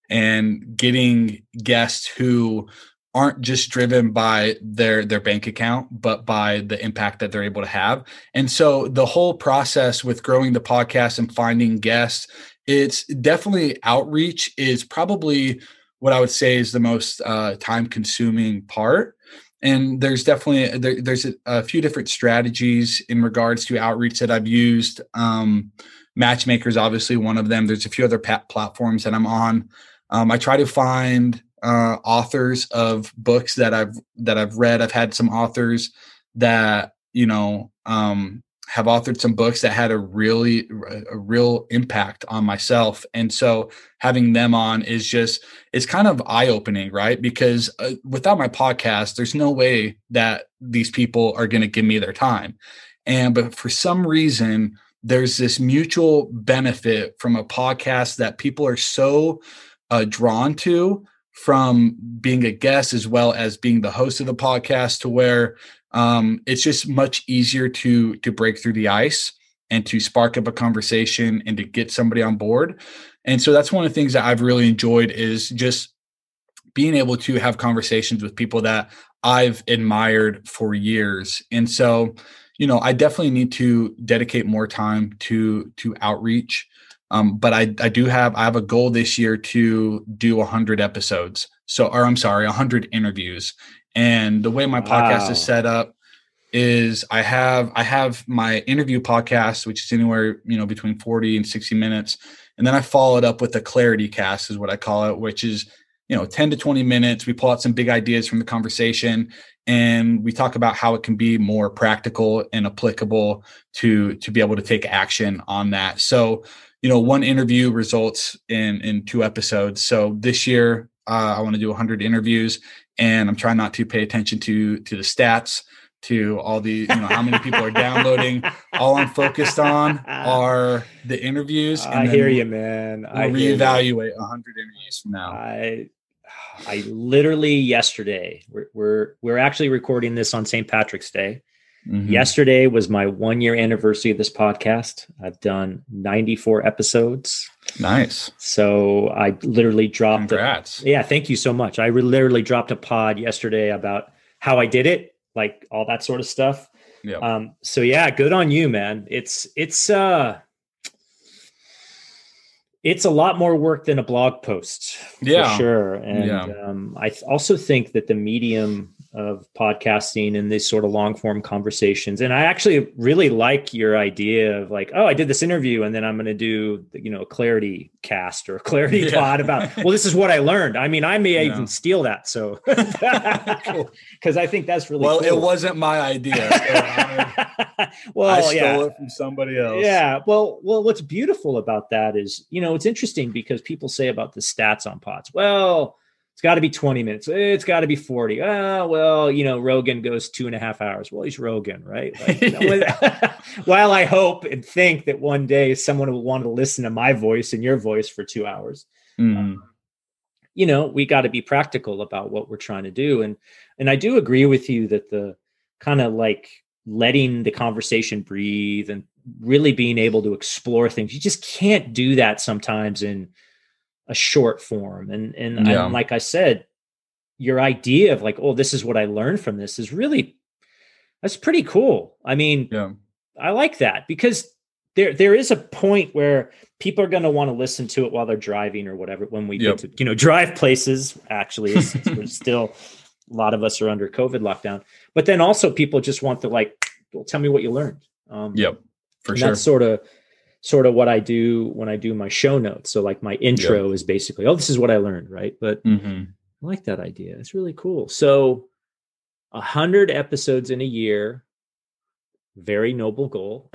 and getting guests who aren't just driven by their their bank account, but by the impact that they're able to have. And so the whole process with growing the podcast and finding guests, it's definitely outreach is probably what I would say is the most uh, time consuming part. And there's definitely, there, there's a, a few different strategies in regards to outreach that I've used. Um, Matchmaker is obviously one of them. There's a few other pat- platforms that I'm on. Um, I try to find uh, authors of books that I've that I've read. I've had some authors that, you know, um, have authored some books that had a really a real impact on myself, and so having them on is just it's kind of eye opening, right? Because uh, without my podcast, there's no way that these people are going to give me their time, and but for some reason, there's this mutual benefit from a podcast that people are so uh, drawn to, from being a guest as well as being the host of the podcast, to where um, it's just much easier to to break through the ice and to spark up a conversation and to get somebody on board. And so that's one of the things that I've really enjoyed, is just being able to have conversations with people that I've admired for years. And so, you know, I definitely need to dedicate more time to to outreach. Um, but I, I do have, I have a goal this year to do a hundred episodes. So, or I'm sorry, a hundred interviews. And the way my Wow. podcast is set up is I have, I have my interview podcast, which is anywhere, you know, between forty and sixty minutes. And then I follow it up with a clarity cast, is what I call it, which is you know, ten to twenty minutes. We pull out some big ideas from the conversation and we talk about how it can be more practical and applicable to, to be able to take action on that. So, you know, one interview results in, in two episodes. So this year, uh, I want to do one hundred interviews, and I'm trying not to pay attention to, to the stats, to all the, you know, how many people are downloading. All I'm focused on are the interviews. And I hear you, man. We'll I reevaluate one hundred interviews from now. I, I literally yesterday, we're, we're, we're actually recording this on Saint Patrick's Day. Mm-hmm. Yesterday was my one year anniversary of this podcast. I've done ninety-four episodes. Nice. So I literally dropped. Congrats. A, yeah. Thank you so much. I re- literally dropped a pod yesterday about how I did it, like all that sort of stuff. Yeah. Um, so yeah, good on you, man. It's, it's, uh, it's a lot more work than a blog post, yeah, for sure. And yeah. um, I th- also think that the medium of podcasting and these sort of long form conversations, and I actually really like your idea of like, oh, I did this interview and then I'm going to do, you know, a clarity cast or a clarity yeah. pod about, well, this is what I learned. I mean, I may yeah. even steal that. So, because I think that's really well, cool. It wasn't my idea. So I, well, I stole yeah. it from somebody else. Yeah. Well, well, what's beautiful about that is, you know, it's interesting because people say about the stats on pods, well, it's got to be twenty minutes. It's got to be forty. Oh, well, you know, Rogan goes two and a half hours. Well, he's Rogan, right? Like, you know, yeah. While I hope and think that one day someone will want to listen to my voice and your voice for two hours, mm-hmm. um, you know, we got to be practical about what we're trying to do. And, and I do agree with you that the kind of like letting the conversation breathe and really being able to explore things, you just can't do that sometimes in a short form. And, and, yeah. and like I said, your idea of like, oh, this is what I learned from this is really, that's pretty cool. I mean, yeah. I like that because there, there is a point where people are going to want to listen to it while they're driving or whatever, when we yep. get to, you know, drive places actually, since we're still, a lot of us are under COVID lockdown, but then also people just want to like, well, tell me what you learned. Um, yep. For sure. That's sort of, sort of what I do when I do my show notes. So like my intro yep. is basically, oh, this is what I learned. Right. But mm-hmm. I like that idea. It's really cool. So a hundred episodes in a year, very noble goal.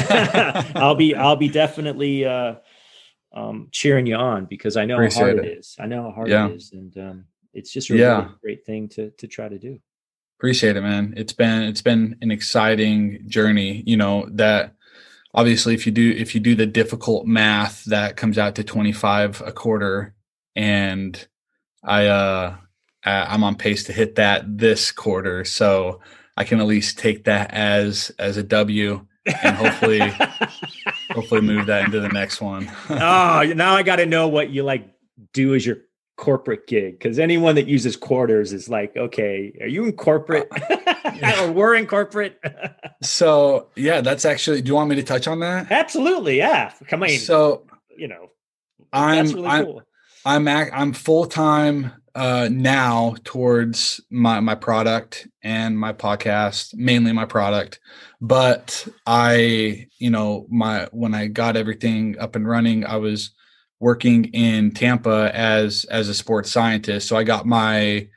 I'll be, I'll be definitely uh, um, cheering you on because I know Appreciate how hard it. it is. I know how hard yeah. it is. And um, it's just a yeah. really great thing to, to try to do. Appreciate it, man. It's been, it's been an exciting journey, you know, that obviously if you do, if you do the difficult math, that comes out to twenty-five a quarter. And I, uh, I'm on pace to hit that this quarter. So I can at least take that as, as a W and hopefully, hopefully move that into the next one. Oh, now I got to know what you like do as your corporate gig. Cause anyone that uses quarters is like, okay, are you in corporate or we're in corporate? So yeah, that's actually, do you want me to touch on that? Absolutely. Yeah. Come on. So, you know, I'm, that's really I'm, cool. I'm, I'm, I'm full-time uh, now towards my, my product and my podcast, mainly my product. But I, you know, my, when I got everything up and running, I was working in Tampa as, as a sports scientist. So I got my,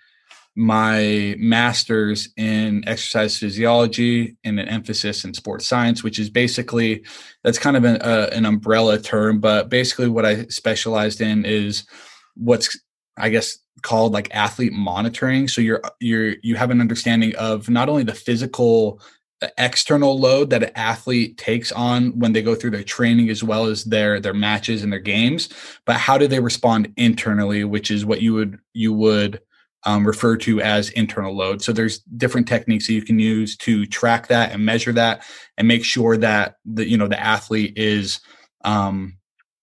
my master's in exercise physiology and an emphasis in sports science, which is basically, that's kind of an, uh, an umbrella term, but basically what I specialized in is what's, I guess, called like athlete monitoring. So you're, you're, you have an understanding of not only the physical external load that an athlete takes on when they go through their training, as well as their, their matches and their games, but how do they respond internally, which is what you would, you would um, refer to as internal load. So there's different techniques that you can use to track that and measure that and make sure that the, you know, the athlete is, um,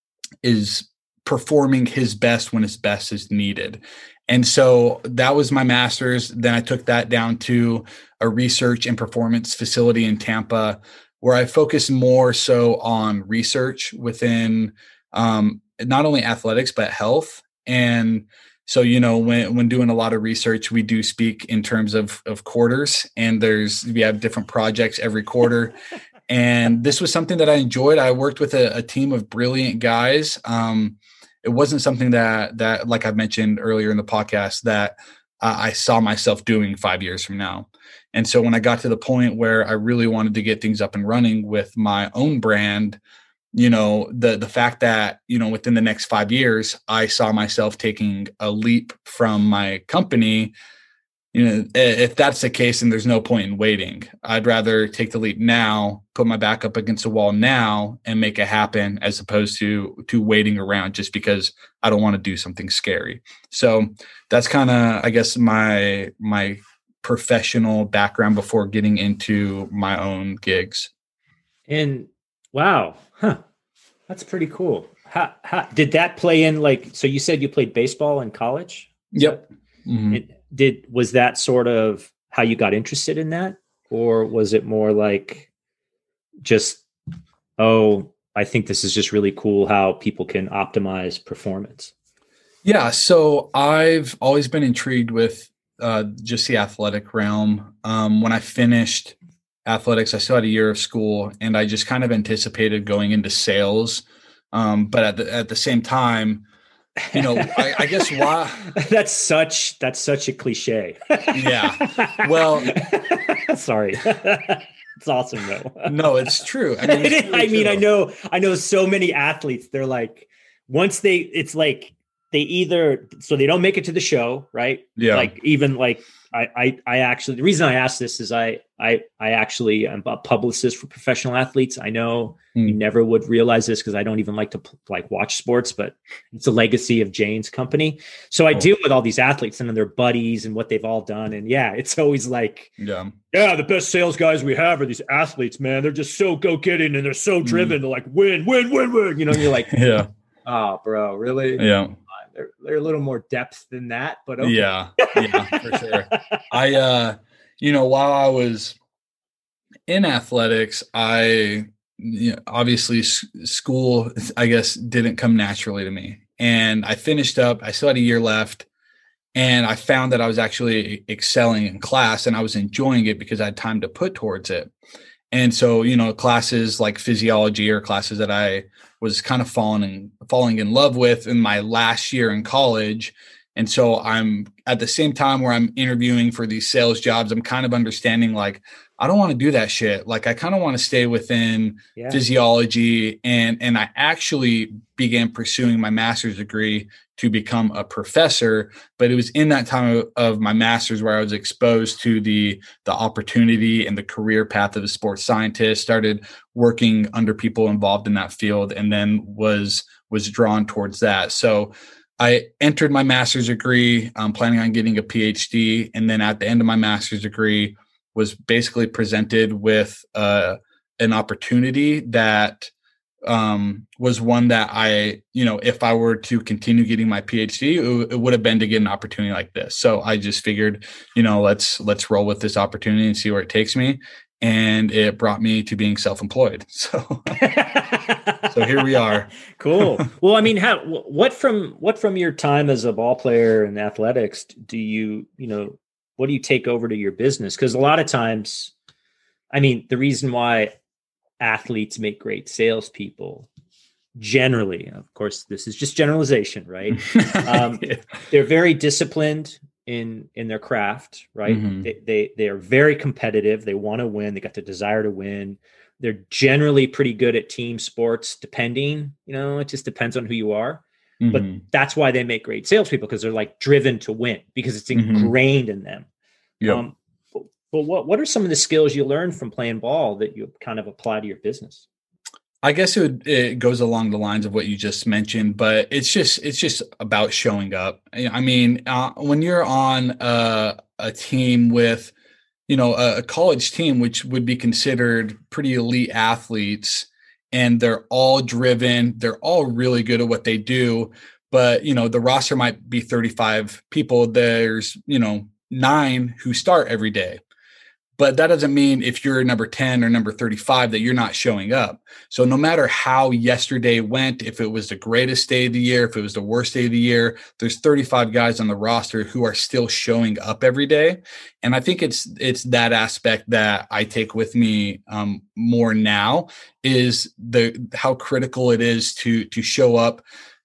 is performing his best when his best is needed. And so that was my master's. Then I took that down to a research and performance facility in Tampa, where I focused more so on research within um, not only athletics, but health. And so, you know, when, when doing a lot of research, we do speak in terms of, of quarters, and there's, we have different projects every quarter. And this was something that I enjoyed. I worked with a, a team of brilliant guys. Um, it wasn't something that, that like I mentioned earlier in the podcast, that uh, I saw myself doing five years from now. And so when I got to the point where I really wanted to get things up and running with my own brand, you know, the, the fact that, you know, within the next five years, I saw myself taking a leap from my company. You know, if that's the case, then there's no point in waiting. I'd rather take the leap now, put my back up against the wall now and make it happen, as opposed to, to waiting around just because I don't want to do something scary. So that's kind of, I guess, my, my professional background before getting into my own gigs. And wow, huh, that's pretty cool. How, how did that play in? Like, so you said you played baseball in college? Yep. Mm-hmm. It, did was that sort of how you got interested in that, or was it more like just, oh, I think this is just really cool how people can optimize performance? Yeah, so I've always been intrigued with uh, just the athletic realm. Um, when I finished athletics, I still had a year of school, and I just kind of anticipated going into sales. Um, but at the at the same time, you know, I, I guess why that's such that's such a cliche. Yeah. Well, sorry. It's awesome though. No, it's true. I mean, it's I, mean I know I know so many athletes. They're like, once they, it's like they either so they don't make it to the show, right? Yeah. Like even like I I, I actually the reason I asked this is I I I actually am a publicist for professional athletes. I know mm. you never would realize this because I don't even like to like watch sports, but it's a legacy of Jane's company. So I oh. deal with all these athletes and their buddies and what they've all done. And yeah, it's always like, yeah, yeah, the best sales guys we have are these athletes, man. They're just so go-getting and they're so driven mm. to like win, win, win, win. You know, and you're like, yeah, oh, bro, really? Yeah. They're, they're a little more depth than that, but okay. yeah, yeah, for sure. I, uh, you know, while I was in athletics, I, you know, obviously s- school, I guess, didn't come naturally to me. And I finished up, I still had a year left, and I found that I was actually excelling in class and I was enjoying it because I had time to put towards it. And so, you know, classes like physiology or classes that I was kind of falling in, falling in love with in my last year in college. And so I'm at the same time where I'm interviewing for these sales jobs, I'm kind of understanding like, I don't want to do that shit. Like I kind of want to stay within yeah. physiology. And, and I actually began pursuing my master's degree to become a professor. But it was in that time of, of my master's where I was exposed to the, the opportunity and the career path of a sports scientist, started working under people involved in that field, and then was, was drawn towards that. So I entered my master's degree, um, planning on getting a P H D. And then at the end of my master's degree, was basically presented with uh, an opportunity that um, was one that I, you know, if I were to continue getting my P H D, it, it would have been to get an opportunity like this. So I just figured, you know, let's let's roll with this opportunity and see where it takes me. And it brought me to being self-employed. So, so here we are. Cool. Well, I mean, how, what from what from your time as a ball player in athletics do you, you know, what do you take over to your business? Because a lot of times, I mean, the reason why athletes make great salespeople, generally, of course, this is just generalization, right? um, yeah. They're very disciplined in in their craft, right? Mm-hmm. They, they they are very competitive. They want to win. They got the desire to win. They're generally pretty good at team sports, depending, you know, it just depends on who you are. Mm-hmm. But that's why they make great salespeople, because they're like driven to win, because it's ingrained mm-hmm. in them. Yep. Um, but, but what, what are some of the skills you learned from playing ball that you kind of apply to your business? I guess it, would, it goes along the lines of what you just mentioned, but it's just, it's just about showing up. I mean, uh, when you're on a, a team with, you know, a, a college team, which would be considered pretty elite athletes, and they're all driven, they're all really good at what they do. But, you know, the roster might be thirty-five people. There's, you know, nine who start every day. But that doesn't mean if you're number ten or number thirty-five that you're not showing up. So no matter how yesterday went, if it was the greatest day of the year, if it was the worst day of the year, there's thirty-five guys on the roster who are still showing up every day. And I think it's it's that aspect that I take with me um, more now, is the how critical it is to to show up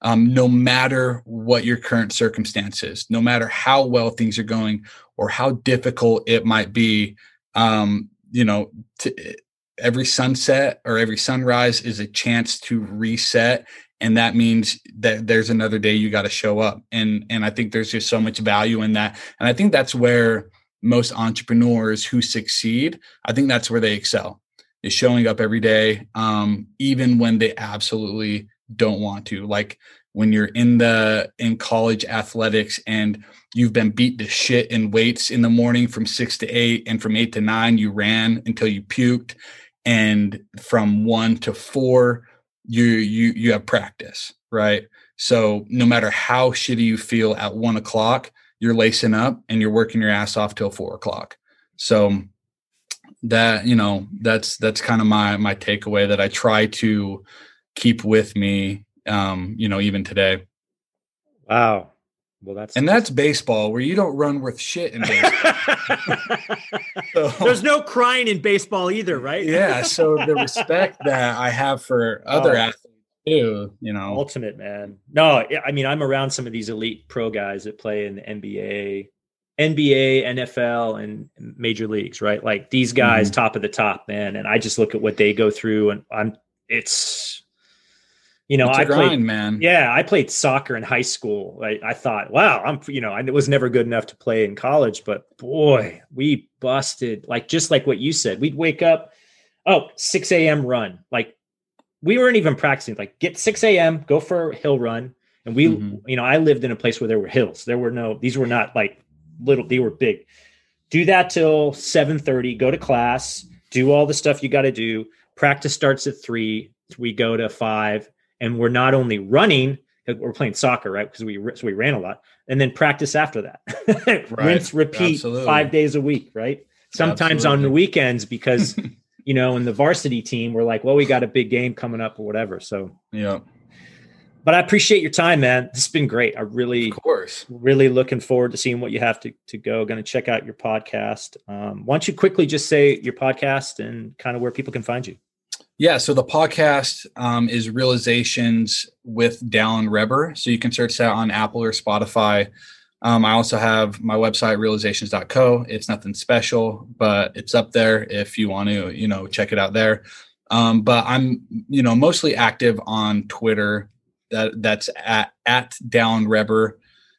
um, no matter what your current circumstances, no matter how well things are going or how difficult it might be. Um, you know, to, every sunset or every sunrise is a chance to reset. And that means that there's another day you got to show up. And, and I think there's just so much value in that. And I think that's where most entrepreneurs who succeed, I think that's where they excel, is showing up every day, um, even when they absolutely don't want to. Like when you're in the, in college athletics and you've been beat to shit in weights in the morning from six to eight, and from eight to nine, you ran until you puked. And from one to four, you, you, you have practice, right? So no matter how shitty you feel at one o'clock, you're lacing up and you're working your ass off till four o'clock. So that, you know, that's, that's kind of my, my takeaway that I try to keep with me, um, you know, even today. Wow. Well, that's, and that's baseball, where you don't run worth shit in baseball. So, there's no crying in baseball either, right? Yeah. So the respect that I have for other oh, athletes too, you know, ultimate, man. No, I mean, I'm around some of these elite pro guys that play in the N B A, N B A, N F L, and major leagues, right? Like these guys, mm-hmm. top of the top, man. And I just look at what they go through, and I'm, it's, you know, it's I a grind, played, man. Yeah, I played soccer in high school. I, I thought, wow, I'm, you know, I was never good enough to play in college, but boy, we busted, like, just like what you said. We'd wake up, oh, six a.m. run. Like, we weren't even practicing. Like, get six a.m., go for a hill run. And we, mm-hmm. you know, I lived in a place where there were hills. There were no, these were not like little, they were big. Do that till seven thirty, go to class, do all the stuff you got to do. Practice starts at three. We go to five. And we're not only running, we're playing soccer, right? Because we so we ran a lot, and then practice after that. Right. Rinse, repeat, Absolutely. five days a week, right? Sometimes Absolutely. on the weekends, because you know, in the varsity team, we're like, well, we got a big game coming up or whatever. So yeah. But I appreciate your time, man. This has been great. I really, of course, really looking forward to seeing what you have to to go. Going to check out your podcast. Um, why don't you quickly just say your podcast and kind of where people can find you? Yeah, so the podcast um, is Realizations with Dallin Reber. So you can search that on Apple or Spotify. Um, I also have my website, realizations dot co. It's nothing special, but it's up there if you want to, you know, check it out there. Um, but I'm, you know, mostly active on Twitter. That that's at at Dallin Reber.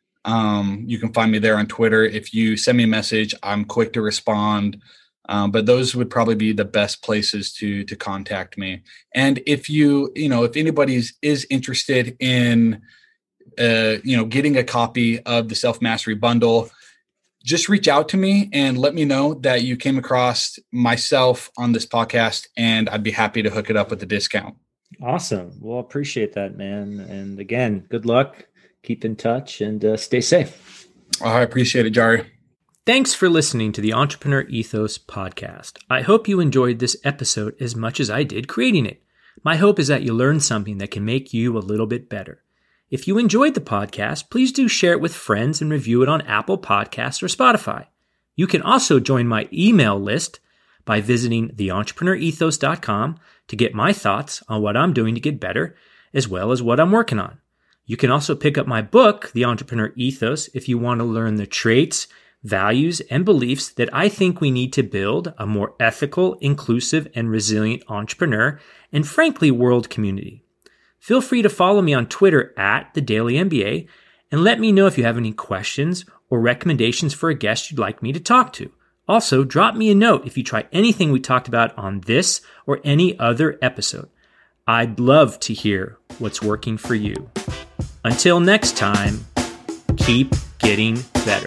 Um, you can find me there on Twitter. If you send me a message, I'm quick to respond. Um, but those would probably be the best places to to contact me. And if you, you know, if anybody's is interested in, uh, you know, getting a copy of the Self Mastery Bundle, just reach out to me and let me know that you came across myself on this podcast, and I'd be happy to hook it up with a discount. Awesome. Well, appreciate that, man. And again, good luck. Keep in touch and uh, stay safe. Oh, I appreciate it, Jari. Thanks for listening to the Entrepreneur Ethos podcast. I hope you enjoyed this episode as much as I did creating it. My hope is that you learned something that can make you a little bit better. If you enjoyed the podcast, please do share it with friends and review it on Apple Podcasts or Spotify. You can also join my email list by visiting the entrepreneur ethos dot com to get my thoughts on what I'm doing to get better, as well as what I'm working on. You can also pick up my book, The Entrepreneur Ethos, if you want to learn the traits, values, and beliefs that I think we need to build a more ethical, inclusive, and resilient entrepreneur and, frankly, world community. Feel free to follow me on Twitter at The Daily M B A and let me know if you have any questions or recommendations for a guest you'd like me to talk to. Also, drop me a note if you try anything we talked about on this or any other episode. I'd love to hear what's working for you. Until next time, keep getting better.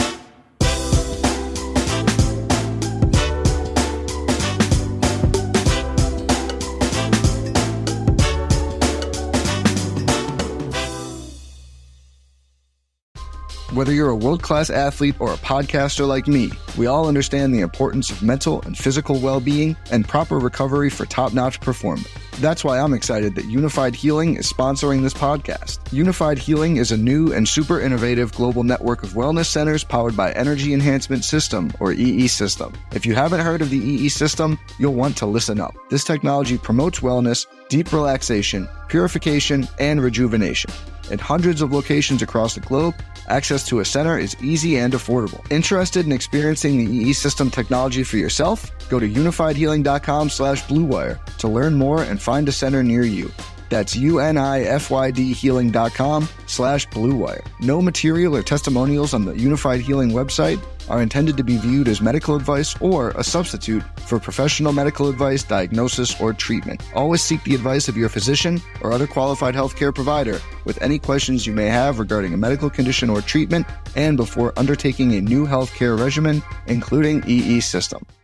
Whether you're a world-class athlete or a podcaster like me, we all understand the importance of mental and physical well-being and proper recovery for top-notch performance. That's why I'm excited that Unified Healing is sponsoring this podcast. Unified Healing is a new and super innovative global network of wellness centers powered by Energy Enhancement System, or E E System. If you haven't heard of the E E System, you'll want to listen up. This technology promotes wellness, deep relaxation, purification, and rejuvenation. At hundreds of locations across the globe, access to a center is easy and affordable. Interested in experiencing the E E System technology for yourself? Go to unified healing dot com slash blue wire to learn more and find a center near you. That's U-N-I-F-Y-D healing dot com slash blue wire. No material or testimonials on the Unified Healing website are intended to be viewed as medical advice or a substitute for professional medical advice, diagnosis, or treatment. Always seek the advice of your physician or other qualified healthcare provider with any questions you may have regarding a medical condition or treatment and before undertaking a new healthcare regimen, including E E System.